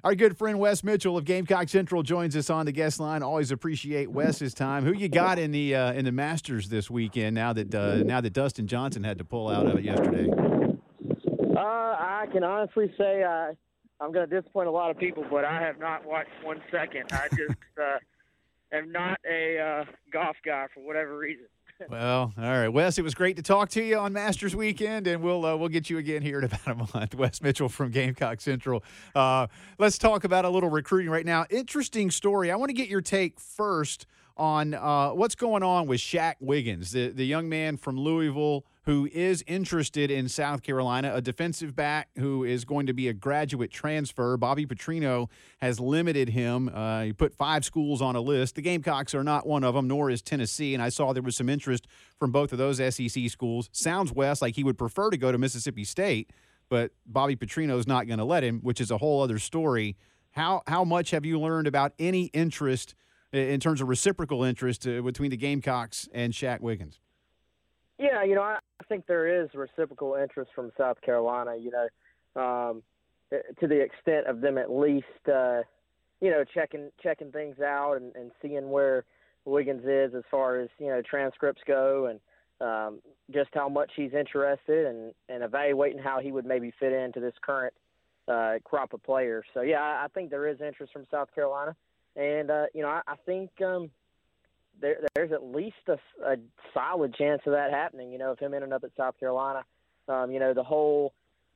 Our good friend Wes Mitchell of Gamecock Central joins us on the guest line. Always appreciate Wes's time. Who you got in the Masters this weekend? Now that Dustin Johnson had to pull out of it yesterday. I can honestly say I'm going to disappoint a lot of people, but I have not watched 1 second. I just am not a golf guy for whatever reason. Well, all right, Wes, it was great to talk to you on Masters weekend, and we'll get you again here in about a month. Wes Mitchell from Gamecock Central. Let's talk about a little recruiting right now. Interesting story. I want to get your take first on what's going on with Shaq Wiggins, the young man from Louisville who is interested in South Carolina, a defensive back who is going to be a graduate transfer. Bobby Petrino has limited him. He put 5 schools on a list. The Gamecocks are not one of them, nor is Tennessee, and I saw there was some interest from both of those SEC schools. Sounds, Wes, like he would prefer to go to Mississippi State, but Bobby Petrino's not going to let him, which is a whole other story. How much have you learned about any interest in terms of reciprocal interest between the Gamecocks and Shaq Wiggins? Yeah, I think there is reciprocal interest from South Carolina, to the extent of them at least, checking things out and seeing where Wiggins is as far as, transcripts go and just how much he's interested and evaluating how he would maybe fit into this current crop of players. So, yeah, I think there is interest from South Carolina. And, I think there's at least a solid chance of that happening, of him ending up at South Carolina. The whole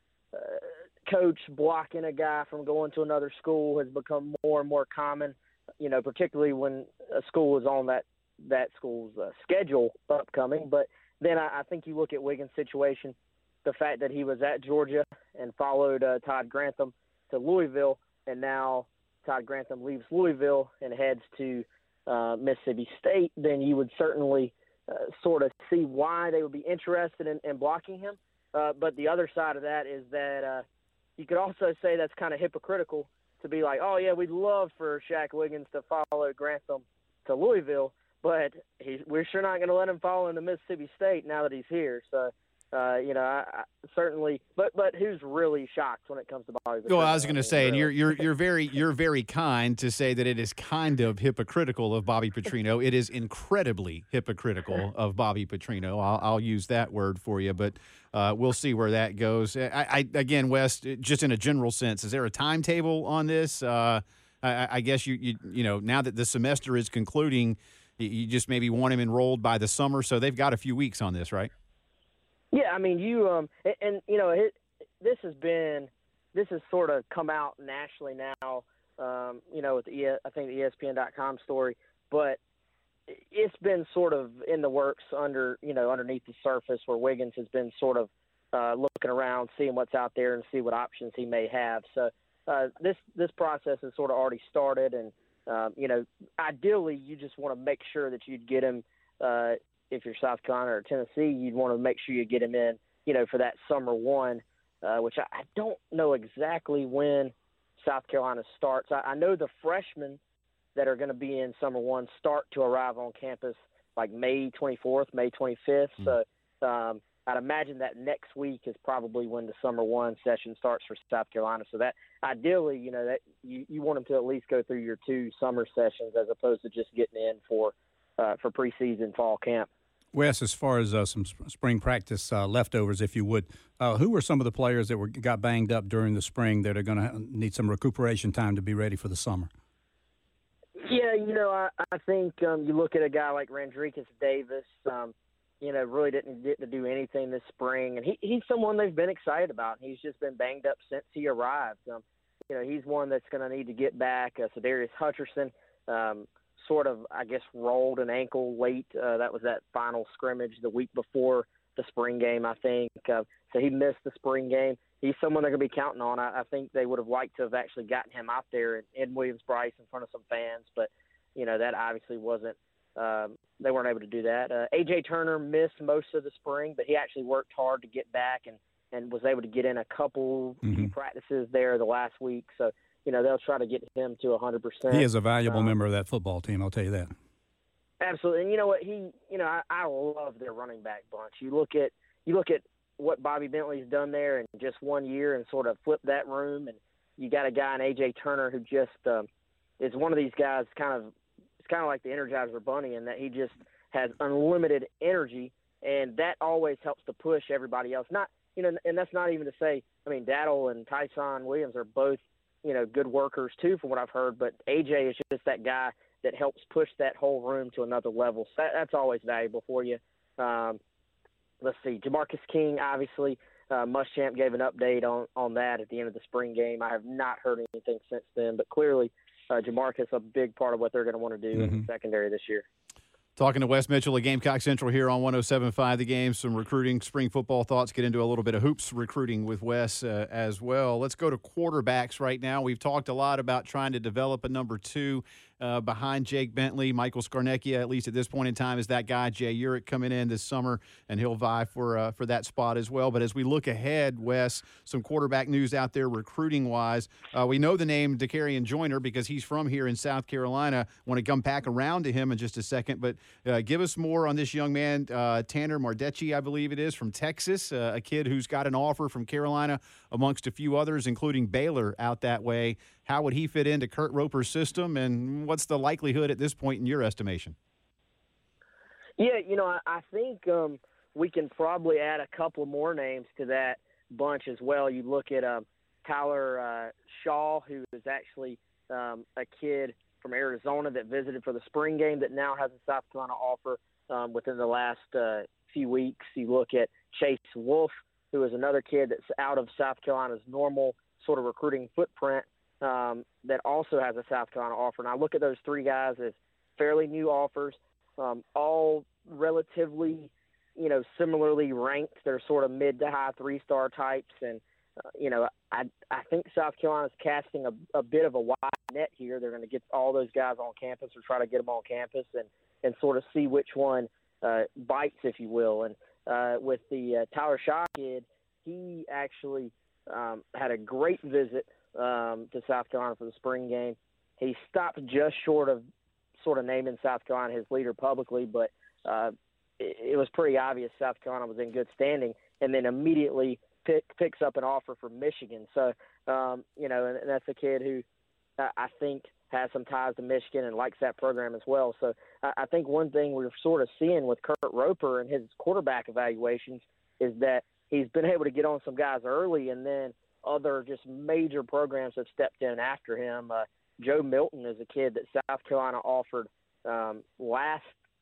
coach blocking a guy from going to another school has become more and more common, particularly when a school is on that school's schedule upcoming. But then I think you look at Wiggins' situation, the fact that he was at Georgia and followed Todd Grantham to Louisville, and now Todd Grantham leaves Louisville and heads to Mississippi State, then you would certainly sort of see why they would be interested in blocking him. But the other side of that is that you could also say that's kind of hypocritical to be like, oh, yeah, we'd love for Shaq Wiggins to follow Grantham to Louisville, but we're sure not going to let him follow into Mississippi State now that he's here. So, I certainly, but who's really shocked when it comes to Bobby Petrino? Well, I was going to say, and you're very kind to say that it is kind of hypocritical of Bobby Petrino. It is incredibly hypocritical of Bobby Petrino. I'll use that word for you, but we'll see where that goes. Again, Wes, just in a general sense, is there a timetable on this? I guess you now that the semester is concluding, you just maybe want him enrolled by the summer, so they've got a few weeks on this, right? Yeah, I mean, this has sort of come out nationally now, with I think the ESPN.com story, but it's been sort of in the works underneath the surface where Wiggins has been sort of looking around, seeing what's out there and see what options he may have. So this process has sort of already started, and ideally you just want to make sure that you'd get him. If you're South Carolina or Tennessee, you'd want to make sure you get him in, for that summer one, which I don't know exactly when South Carolina starts. I know the freshmen that are going to be in summer one start to arrive on campus like May 24th, May 25th. So I'd imagine that next week is probably when the summer one session starts for South Carolina. So that ideally, that you want them to at least go through your 2 summer sessions as opposed to just getting in for preseason fall camp. Wes, as far as some spring practice leftovers, if you would, who were some of the players that got banged up during the spring that are going to need some recuperation time to be ready for the summer? Yeah, I think you look at a guy like Randricus Davis, really didn't get to do anything this spring, and he's someone they've been excited about. He's just been banged up since he arrived. He's one that's going to need to get back. Cedarius Hutcherson, sort of, I guess, rolled an ankle late. That was that final scrimmage the week before the spring game, I think. So he missed the spring game. He's someone they're going to be counting on. I think they would have liked to have actually gotten him out there in Williams-Brice in front of some fans, but, that obviously wasn't they weren't able to do that. A.J. Turner missed most of the spring, but he actually worked hard to get back and was able to get in a couple practices there the last week. So, they'll try to get him to 100%. He is a valuable member of that football team, I'll tell you that. Absolutely. And you know what? I love their running back bunch. You look at what Bobby Bentley's done there in just 1 year and sort of flipped that room. And, you got a guy in A.J. Turner who just is one of these guys it's kind of like the Energizer Bunny in that he just has unlimited energy, and that always helps to push everybody else. Not, and that's not even to say, Daddle and Tyson Williams are both, good workers too, from what I've heard, but AJ is just that guy that helps push that whole room to another level. So that's always valuable for you. Let's see, Jamarcus King, obviously, Muschamp gave an update on that at the end of the spring game. I have not heard anything since then, but clearly Jamarcus a big part of what they're going to want to do in the secondary this year. Talking to Wes Mitchell of Gamecock Central here on 107.5 The Game. Some recruiting, spring football thoughts. Get into a little bit of hoops recruiting with Wes as well. Let's go to quarterbacks right now. We've talked a lot about trying to develop a number 2 behind Jake Bentley. Michael Scarnecchia, at least at this point in time, is that guy. Jay Urich coming in this summer, and he'll vie for that spot as well. But as we look ahead, Wes, some quarterback news out there recruiting-wise. We know the name Dakereon Joyner because he's from here in South Carolina. Want to come back around to him in just a second, but give us more on this young man, Tanner Mardecchi, I believe it is, from Texas, a kid who's got an offer from Carolina amongst a few others, including Baylor out that way. How would he fit into Kurt Roper's system, and what's the likelihood at this point in your estimation? Yeah, I think we can probably add a couple more names to that bunch as well. You look at Tyler Shaw, who is actually a kid from Arizona that visited for the spring game that now has a South Carolina offer within the last few weeks. You look at Chase Wolf, who is another kid that's out of South Carolina's normal sort of recruiting footprint that also has a South Carolina offer. And I look at those 3 guys as fairly new offers, all relatively, similarly ranked. They're sort of mid to high 3-star types. And, I think South Carolina's casting a bit of a wide net here. They're going to get all those guys on campus or try to get them on campus and sort of see which one bites, if you will. And with the Tyler Shaw kid, he actually had a great visit to South Carolina for the spring game. He stopped just short of sort of naming South Carolina his leader publicly, but it was pretty obvious South Carolina was in good standing, and then immediately picks up an offer from Michigan. So, and that's a kid who I think has some ties to Michigan and likes that program as well. So I think one thing we're sort of seeing with Kurt Roper and his quarterback evaluations is that he's been able to get on some guys early, and then other just major programs have stepped in after him. Joe Milton is a kid that South Carolina offered last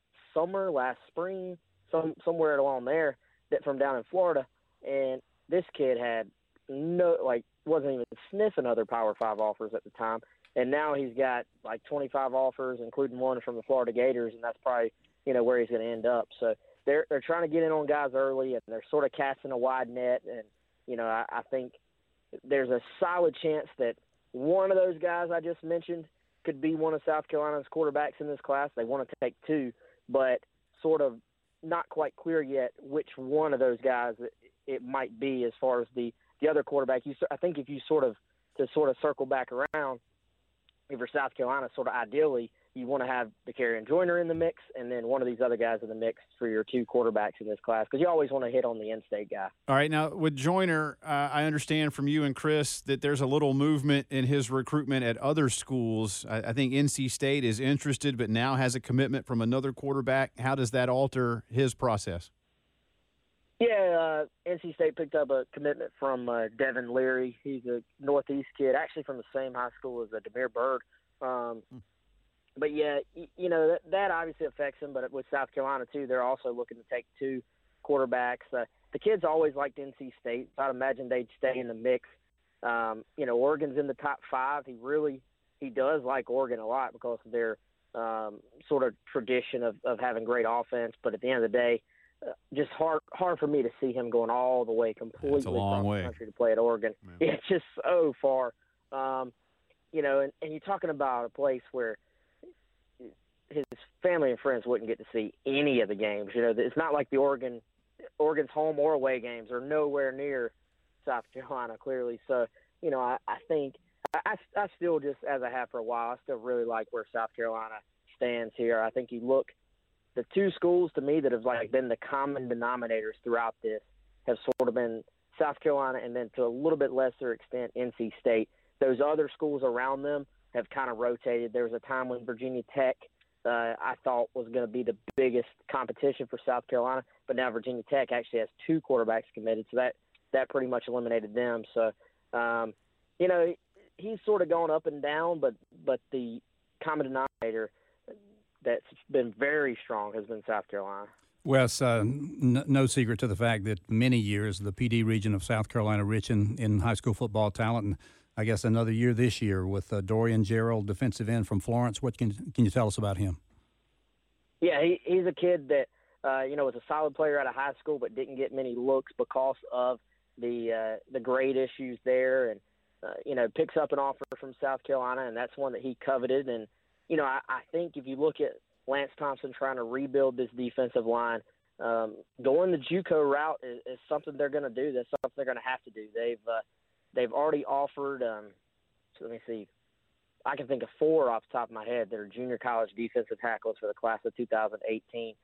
spring, somewhere along there, that from down in Florida. And this kid had wasn't even sniffing other Power 5 offers at the time. And now he's got 25 offers, including one from the Florida Gators, and that's probably, where he's going to end up. So they're trying to get in on guys early, and they're sort of casting a wide net. And, I think there's a solid chance that one of those guys I just mentioned could be one of South Carolina's quarterbacks in this class. They want to take 2, but sort of not quite clear yet which one of those guys it might be as far as the other quarterback. I think if you sort of circle back around, if you're South Carolina, sort of ideally, you want to have Dakereon Joyner in the mix and then one of these other guys in the mix for your 2 quarterbacks in this class, because you always want to hit on the in-state guy. All right, now with Joyner, I understand from you and Chris that there's a little movement in his recruitment at other schools. I think NC State is interested but now has a commitment from another quarterback. How does that alter his process? Yeah, NC State picked up a commitment from Devin Leary. He's a Northeast kid, actually from the same high school as Demir Bird. But, yeah, that obviously affects him. But with South Carolina, too, they're also looking to take 2 quarterbacks. The kids always liked NC State, so I'd imagine they'd stay in the mix. Oregon's in the top 5. He does like Oregon a lot because of their sort of tradition of having great offense. But at the end of the day, just hard for me to see him going all the way completely across the country to play at Oregon. Yeah. It's just so far. And you're talking about a place where his family and friends wouldn't get to see any of the games. It's not like Oregon's home or away games are nowhere near South Carolina, clearly. So, I think I still, just as I have for a while, I still really like where South Carolina stands here. I think you look, the 2 schools to me that have been the common denominators throughout this have sort of been South Carolina and then to a little bit lesser extent NC State. those other schools around them have kind of rotated. There was a time when Virginia Tech I thought was going to be the biggest competition for South Carolina, but now Virginia Tech actually has 2 quarterbacks committed, so that pretty much eliminated them. So, he's sort of gone up and down, but the common denominator that's been very strong has been South Carolina. Wes, no secret to the fact that many years the PD region of South Carolina rich in high school football talent, and I guess another year this year with Dorian Gerald, defensive end from Florence. What can you tell us about him? Yeah, he's a kid that was a solid player out of high school, but didn't get many looks because of the grade issues there, and picks up an offer from South Carolina, and that's one that he coveted. And I think if you look at Lance Thompson trying to rebuild this defensive line, going the JUCO route is something they're going to do. That's something they're going to have to do. They've already offered, so let me see, I can think of 4 off the top of my head that are junior college defensive tackles for the class of 2018.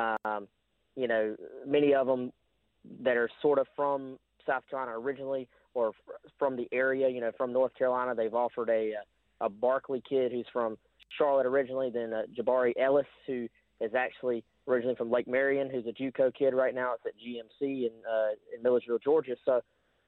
Many of them that are sort of from South Carolina originally or from the area, from North Carolina. They've offered a Barkley kid who's from Charlotte originally, then Jabari Ellis, who is actually originally from Lake Marion, who's a JUCO kid right now. It's at GMC in Millersville, Georgia. So,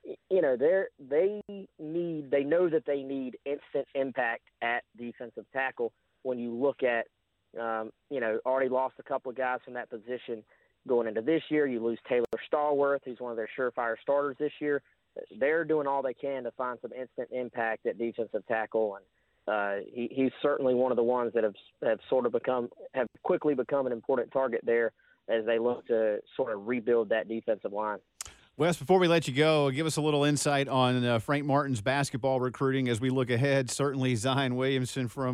they know that they need instant impact at defensive tackle. When you look at, already lost a couple of guys from that position going into this year. You lose Taylor Stallworth, who's one of their surefire starters this year. They're doing all they can to find some instant impact at defensive tackle, and he's certainly one of the ones that have quickly become an important target there as they look to sort of rebuild that defensive line. Wes, before we let you go, give us a little insight on Frank Martin's basketball recruiting as we look ahead. Certainly, Zion Williamson from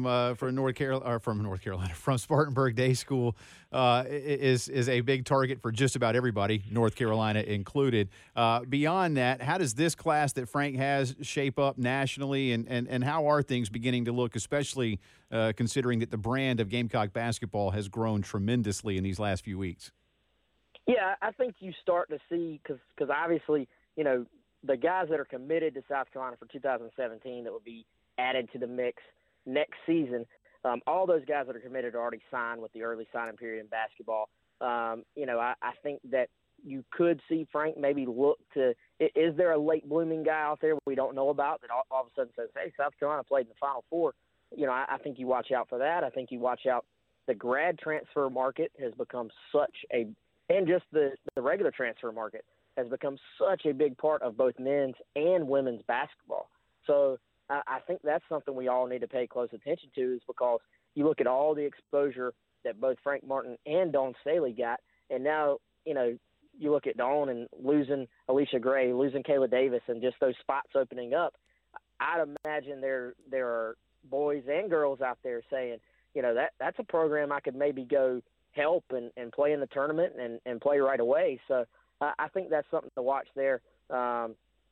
Spartanburg Day School is a big target for just about everybody, North Carolina included. Beyond that, how does this class that Frank has shape up nationally, and how are things beginning to look, especially considering that the brand of Gamecock basketball has grown tremendously in these last few weeks? Yeah, I think you start to see because obviously, the guys that are committed to South Carolina for 2017 that will be added to the mix next season, all those guys that are committed are already signed with the early signing period in basketball. I think that you could see Frank maybe look to – is there a late blooming guy out there we don't know about that all of a sudden says, hey, South Carolina played in the Final Four? I think you watch out for that. I think you watch out – the grad transfer market has become such a – and just the regular transfer market has become such a big part of both men's and women's basketball. So I think that's something we all need to pay close attention to, is because you look at all the exposure that both Frank Martin and Dawn Staley got, and now, you look at Dawn and losing Alicia Gray, losing Kayla Davis, and just those spots opening up. I'd imagine there are boys and girls out there saying, that's a program I could maybe go help and play in the tournament and play right away. So I think that's something to watch there. But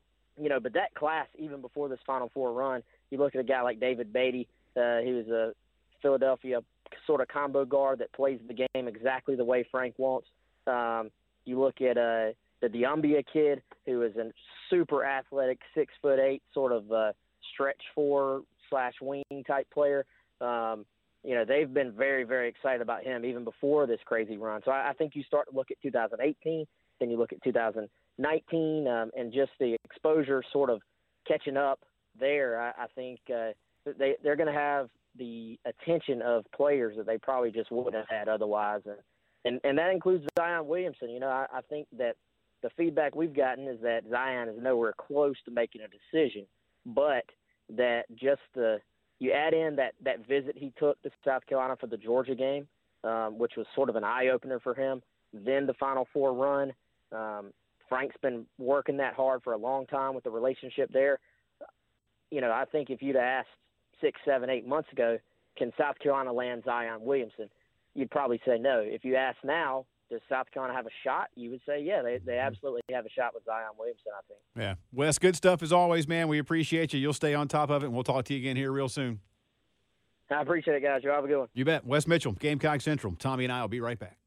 that class, even before this Final Four run, you look at a guy like David Beatty, he was a Philadelphia sort of combo guard that plays the game exactly the way Frank wants. You look at the Diambia kid, who is a super athletic 6'8", sort of stretch 4/wing type player. They've been very, very excited about him even before this crazy run. So I think you start to look at 2018, then you look at 2019, and just the exposure sort of catching up there. I think they're going to have the attention of players that they probably just wouldn't have had otherwise. And that includes Zion Williamson. I think that the feedback we've gotten is that Zion is nowhere close to making a decision, but that just you add in that visit he took to South Carolina for the Georgia game, which was sort of an eye-opener for him, then the Final Four run. Frank's been working that hard for a long time with the relationship there. I think if you'd asked 6, 7, 8 months ago, can South Carolina land Zion Williamson, you'd probably say no. If you ask now, does South Carolina have a shot? You would say, yeah, they absolutely have a shot with Zion Williamson, I think. Yeah. Wes, good stuff as always, man. We appreciate you. You'll stay on top of it, and we'll talk to you again here real soon. I appreciate it, guys. You have a good one. You bet. Wes Mitchell, Gamecock Central. Tommy and I will be right back.